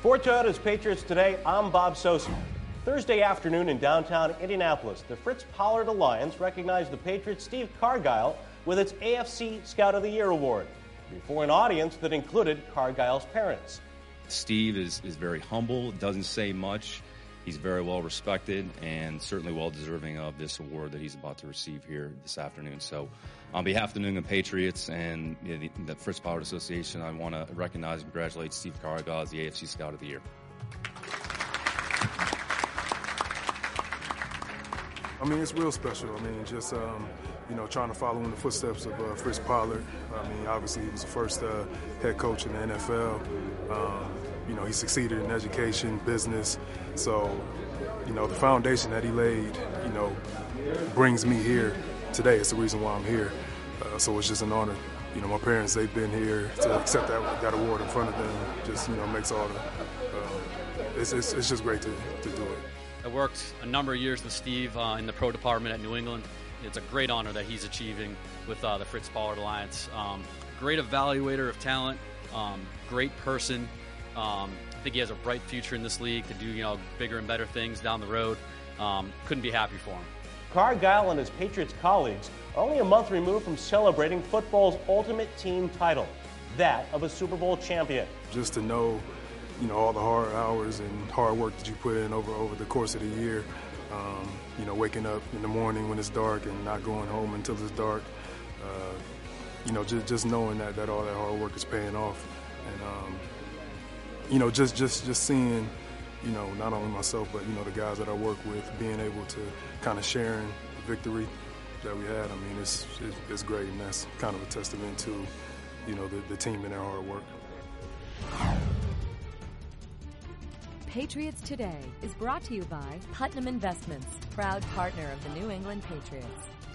For Toyota's Patriots Today, I'm Bob Sosa. Thursday afternoon in downtown Indianapolis, the Fritz Pollard Alliance recognized the Patriots' Steve Cargile with its AFC Scout of the Year award before an audience that included Cargile's parents. Steve is very humble, doesn't say much. He's very well respected and certainly well deserving of this award that he's about to receive here this afternoon. So on behalf of the New England Patriots and the Fritz Pollard Association, I want to recognize and congratulate Steve Cargile as the AFC Scout of the Year. I mean, it's real special. I mean, just, trying to follow in the footsteps of Fritz Pollard. I mean, obviously he was the first head coach in the NFL. He succeeded in education, business. So, the foundation that he laid, brings me here today. It's the reason why I'm here. So it's just an honor. My parents, they've been here to accept that award in front of them. Just, makes all the, it's just great to do it. I worked a number of years with Steve in the pro department at New England. It's a great honor that he's achieving with the Fritz Pollard Alliance. Great evaluator of talent, great person. I think he has a bright future in this league to do bigger and better things down the road. Couldn't be happy for him. Cargile and his Patriots colleagues are only a month removed from celebrating football's ultimate team title, that of a Super Bowl champion. Just to know, all the hard hours and hard work that you put in over the course of the year, waking up in the morning when it's dark and not going home until it's dark, just knowing that all that hard work is paying off. And, just seeing, not only myself, but, the guys that I work with, being able to kind of sharing the victory that we had, I mean, it's great, and that's kind of a testament to, the team and their hard work. Patriots Today is brought to you by Putnam Investments, proud partner of the New England Patriots.